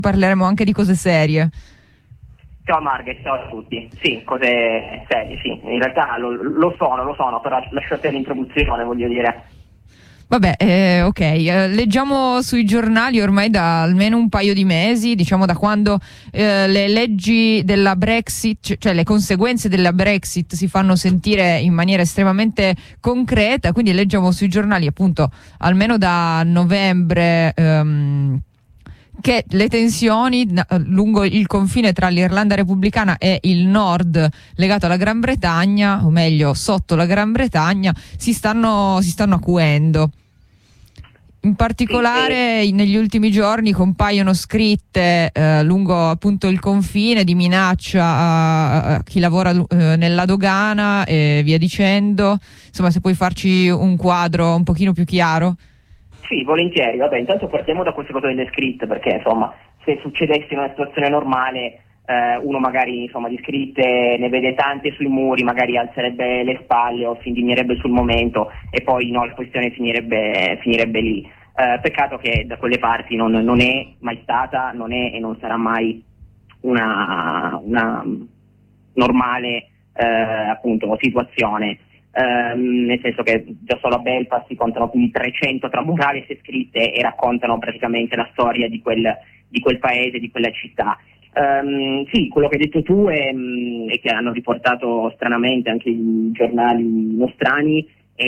parleremo anche di cose serie. Ciao Marghe, ciao a tutti. Sì, cose serie, sì. In realtà lo sono, però lascio a te l'introduzione, voglio dire. Vabbè, ok, leggiamo sui giornali ormai da almeno un paio di mesi, diciamo da quando le leggi della Brexit, cioè le conseguenze della Brexit si fanno sentire in maniera estremamente concreta, quindi leggiamo sui giornali appunto almeno da novembre che le tensioni lungo il confine tra l'Irlanda repubblicana e il nord legato alla Gran Bretagna, o meglio sotto la Gran Bretagna, si stanno acuendo. In particolare negli ultimi giorni compaiono scritte lungo appunto il confine di minaccia a chi lavora nella dogana e via dicendo. Insomma, se puoi farci un quadro un pochino più chiaro. Sì, volentieri. Vabbè, intanto partiamo da queste cose delle scritte, perché insomma, se succedesse in una situazione normale, uno magari insomma di scritte ne vede tante sui muri, magari alzerebbe le spalle o si indignerebbe sul momento e poi no, la questione finirebbe lì. Peccato che da quelle parti non è mai stata, non è e non sarà mai una normale appunto situazione. Nel senso che già solo a Belfast si contano più di 300 tra murales e scritte e raccontano praticamente la storia di quel paese, di quella città. Sì, quello che hai detto tu è che hanno riportato stranamente anche i giornali nostrani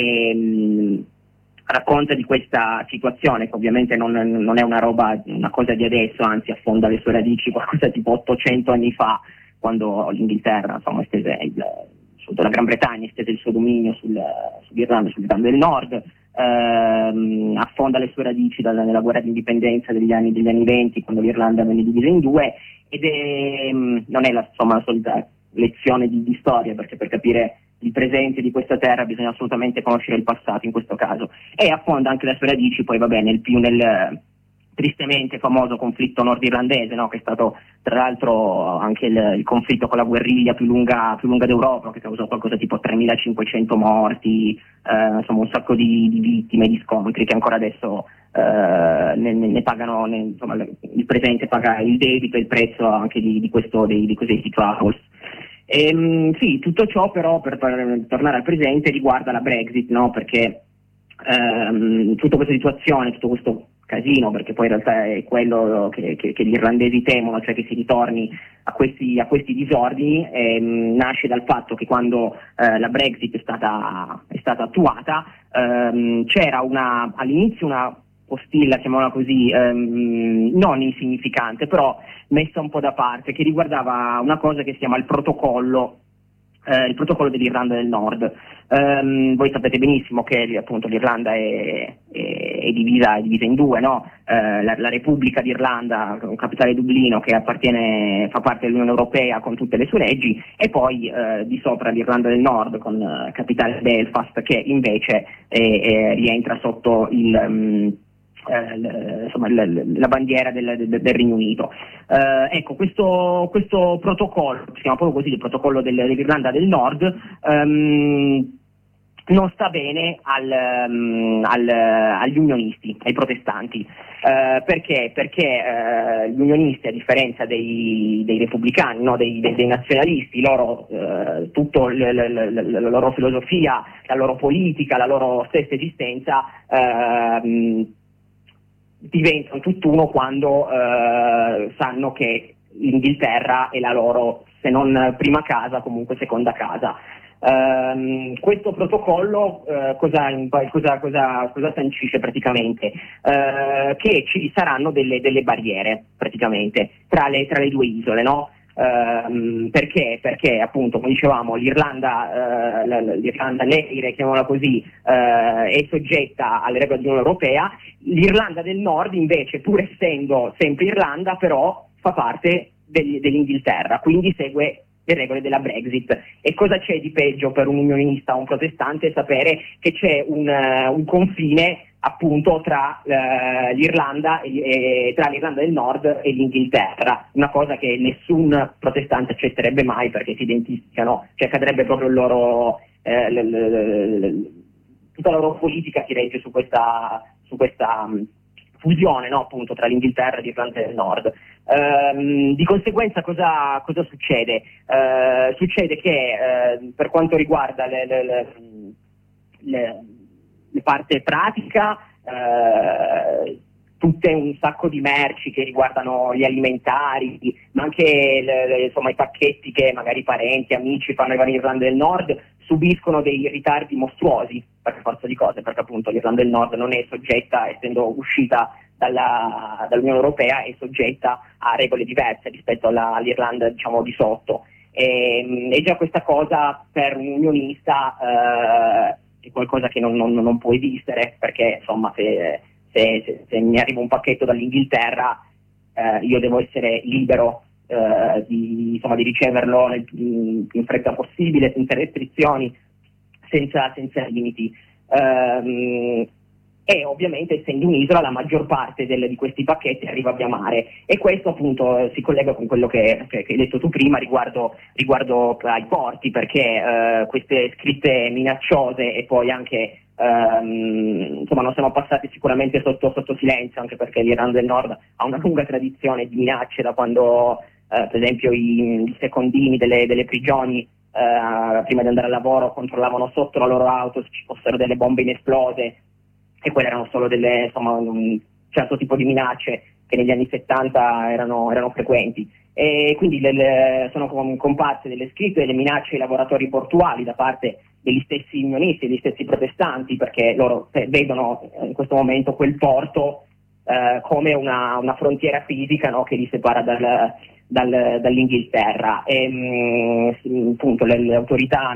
racconta di questa situazione che ovviamente non è una cosa di adesso, anzi affonda le sue radici qualcosa tipo 800 anni fa, quando l'Inghilterra insomma la Gran Bretagna estese il suo dominio sull'Irlanda del Nord, affonda le sue radici nella guerra di indipendenza degli anni 20, quando l'Irlanda venne divisa in due, ed non è la solita lezione di storia, perché per capire il presente di questa terra bisogna assolutamente conoscere il passato in questo caso, e affonda anche le sue radici poi nel tristemente famoso conflitto nordirlandese, no? Che è stato tra l'altro anche il conflitto con la guerriglia più lunga d'Europa, che causò qualcosa tipo 3.500 morti, insomma un sacco di vittime, di scontri che ancora adesso ne pagano, insomma il presente paga il debito e il prezzo anche di questi troubles. Sì, tutto ciò però, per tornare al presente, riguarda la Brexit, no? Perché tutta questa situazione, tutto questo casino, perché poi in realtà è quello che gli irlandesi temono, cioè che si ritorni a questi disordini, nasce dal fatto che quando la Brexit è stata attuata, c'era all'inizio una postilla, chiamiamola così, non insignificante, però messa un po' da parte, che riguardava una cosa che si chiama il protocollo dell'Irlanda del Nord. Voi sapete benissimo che appunto l'Irlanda è divisa in due, no? La Repubblica d'Irlanda, con capitale Dublino, che fa parte dell'Unione Europea con tutte le sue leggi, e poi di sopra l'Irlanda del Nord con capitale Belfast, che invece rientra sotto la bandiera del Regno Unito. Ecco, questo protocollo, si chiama proprio così, il protocollo dell'Irlanda del Nord, non sta bene agli unionisti, ai protestanti. Perché? Perché gli unionisti, a differenza dei repubblicani, no? dei nazionalisti, loro tutta la loro filosofia, la loro politica, la loro stessa esistenza diventano tutt'uno quando sanno che l'Inghilterra è la loro, se non prima casa, comunque seconda casa. Questo protocollo cosa sancisce praticamente? Che ci saranno delle barriere praticamente tra le due isole, no? Perché? Perché appunto, come dicevamo, l'Irlanda Nere, chiamiamola così, è soggetta alle regole dell'Unione Europea. L'Irlanda del Nord invece, pur essendo sempre Irlanda, però fa parte dell'Inghilterra, quindi segue le regole della Brexit. E cosa c'è di peggio per un unionista o un protestante? Sapere che c'è un confine appunto tra l'Irlanda del Nord e l'Inghilterra, una cosa che nessun protestante accetterebbe mai, perché si identificano, cioè cadrebbe proprio il loro tutta la loro politica si regge su questa fusione, no, appunto, tra l'Inghilterra e l'Irlanda del Nord. Di conseguenza cosa succede? Succede che per quanto riguarda le parte pratica, tutte un sacco di merci che riguardano gli alimentari, ma anche insomma, i pacchetti che magari parenti, amici fanno arrivare in Irlanda del Nord, subiscono dei ritardi mostruosi per forza di cose, perché appunto l'Irlanda del Nord non è soggetta, essendo uscita dall'Unione Europea, è soggetta a regole diverse rispetto all'Irlanda, diciamo, di sotto. E già questa cosa per un unionista è qualcosa che non può esistere, perché insomma se mi arriva un pacchetto dall'Inghilterra, io devo essere libero di riceverlo più in fretta possibile, senza restrizioni, senza limiti. E ovviamente, essendo un'isola, la maggior parte di questi pacchetti arriva via mare, e questo appunto si collega con quello che hai detto tu prima riguardo ai porti, perché queste scritte minacciose e poi anche insomma non siamo passati sicuramente sotto silenzio, anche perché l'Irlanda del Nord ha una lunga tradizione di minacce, da quando per esempio i secondini delle prigioni prima di andare al lavoro controllavano sotto la loro auto se ci fossero delle bombe inesplose, e quelle erano solo un certo tipo di minacce che negli anni 70 erano frequenti. E quindi sono comparse delle scritte, delle minacce ai lavoratori portuali da parte degli stessi unionisti, degli stessi protestanti, perché loro vedono in questo momento quel porto come una frontiera fisica, no, che li separa dall'Inghilterra. E appunto le autorità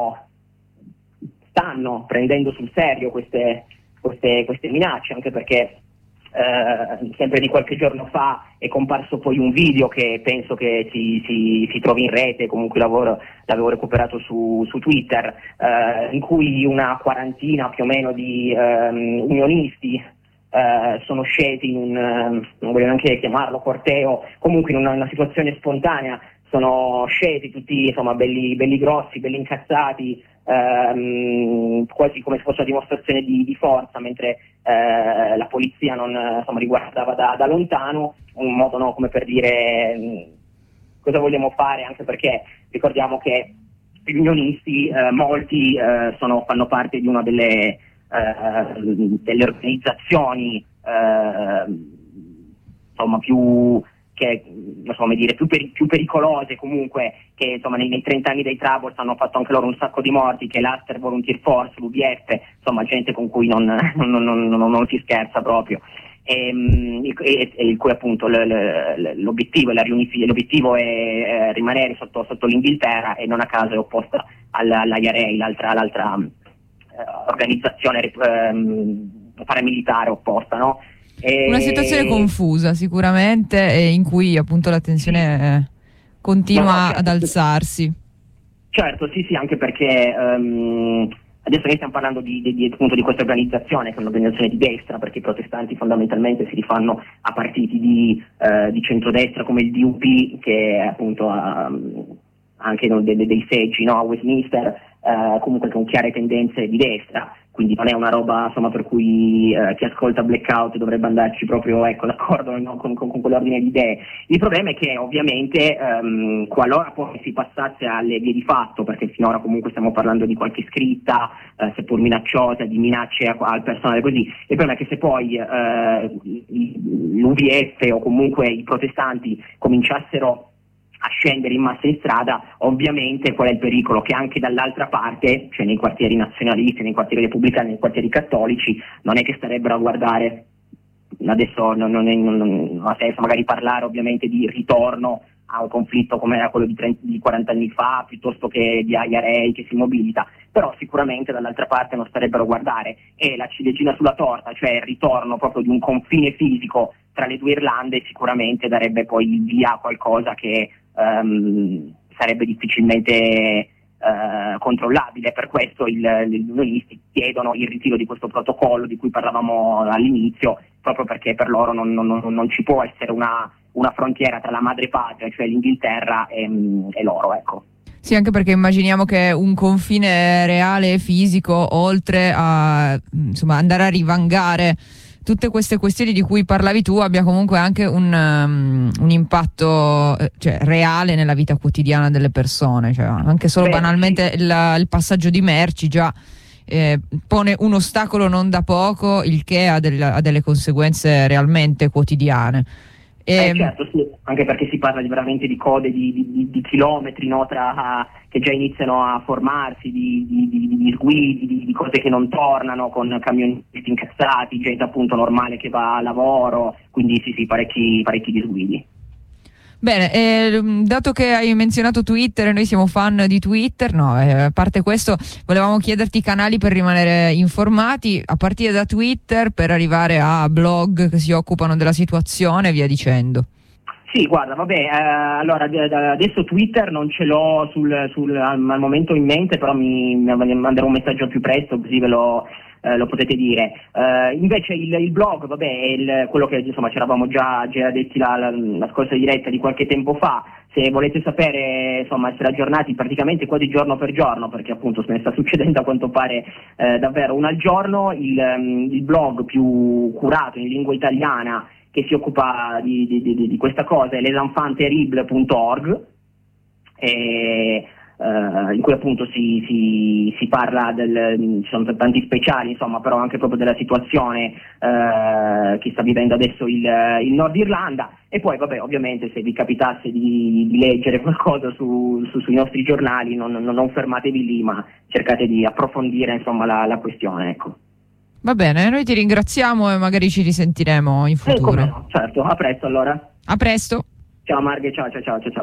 stanno prendendo sul serio queste minacce, anche perché sempre di qualche giorno fa è comparso poi un video che penso che si trovi in rete, comunque l'avevo recuperato su Twitter, in cui una quarantina più o meno di unionisti sono scesi in non voglio neanche chiamarlo corteo, comunque in una situazione spontanea, sono scesi tutti insomma belli grossi, belli incazzati, quasi come se fosse una dimostrazione di forza, mentre la polizia riguardava da lontano, un modo, no, come per dire cosa vogliamo fare, anche perché ricordiamo che gli unionisti molti fanno parte di una delle organizzazioni più pericolose, comunque, che insomma nei 30 anni dei Troubles hanno fatto anche loro un sacco di morti, che è l'Ulster Volunteer Force, l'UVF, insomma gente con cui non si scherza proprio, e il cui appunto l'obiettivo è rimanere sotto l'Inghilterra, e non a caso è opposta all'IRA, l'altra organizzazione paramilitare opposta, no? Una situazione confusa sicuramente, e in cui appunto la tensione continua ad alzarsi. Certo, sì, anche perché adesso noi stiamo parlando appunto di questa organizzazione, che è un'organizzazione di destra, perché i protestanti fondamentalmente si rifanno a partiti di centrodestra come il DUP, che appunto ha anche dei seggi, no, a Westminster, comunque con chiare tendenze di destra. Quindi non è una roba per cui chi ascolta Blackout dovrebbe andarci proprio d'accordo, no, con quell'ordine di idee. Il problema è che ovviamente qualora poi si passasse alle vie di fatto, perché finora comunque stiamo parlando di qualche scritta, seppur minacciosa, di minacce al personale così, il problema è che se poi l'UVF o comunque i protestanti cominciassero a scendere in massa in strada, ovviamente qual è il pericolo? Che anche dall'altra parte, cioè nei quartieri nazionalisti, nei quartieri repubblicani, nei quartieri cattolici, non è che starebbero a guardare. Adesso non ha senso magari parlare ovviamente di ritorno a un conflitto come era quello di 40 anni fa, piuttosto che di IRA che si mobilita, però sicuramente dall'altra parte non starebbero a guardare, e la ciliegina sulla torta, cioè il ritorno proprio di un confine fisico tra le due Irlande, sicuramente darebbe poi il via a qualcosa che sarebbe difficilmente controllabile. Per questo gli unionisti chiedono il ritiro di questo protocollo di cui parlavamo all'inizio, proprio perché per loro non ci può essere una frontiera tra la madrepatria, cioè l'Inghilterra, e loro, ecco. Sì, anche perché immaginiamo che un confine reale e fisico, oltre a andare a rivangare tutte queste questioni di cui parlavi tu abbia comunque anche un impatto reale nella vita quotidiana delle persone, cioè anche solo banalmente il passaggio di merci già pone un ostacolo non da poco, il che ha delle conseguenze realmente quotidiane. Certo, sì, anche perché si parla veramente di code di chilometri, no, che già iniziano a formarsi, di disguidi, di cose che non tornano, con camionisti incazzati, gente appunto normale che va a lavoro, quindi sì, parecchi disguidi. Bene, dato che hai menzionato Twitter e noi siamo fan di Twitter, a parte questo volevamo chiederti i canali per rimanere informati, a partire da Twitter per arrivare a blog che si occupano della situazione e via dicendo. Sì, guarda, vabbè, allora adesso Twitter non ce l'ho al momento in mente, però mi manderò un messaggio più presto, così ve lo potete dire. Invece il blog, vabbè, è quello che insomma ci eravamo già detti la scorsa diretta di qualche tempo fa. Se volete sapere, insomma, essere aggiornati praticamente quasi giorno per giorno, perché appunto se ne sta succedendo a quanto pare davvero una al giorno, il blog più curato in lingua italiana che si occupa di questa cosa è lesenfantsterribles.org, in cui appunto si parla ci sono tanti speciali, insomma, però anche proprio della situazione che sta vivendo adesso il Nord Irlanda. E poi vabbè, ovviamente se vi capitasse di leggere qualcosa sui nostri giornali, non fermatevi lì, ma cercate di approfondire, insomma, la questione, ecco. Va bene, noi ti ringraziamo e magari ci risentiremo in futuro. Come no, certo, a presto allora. A presto. Ciao Marghe, ciao.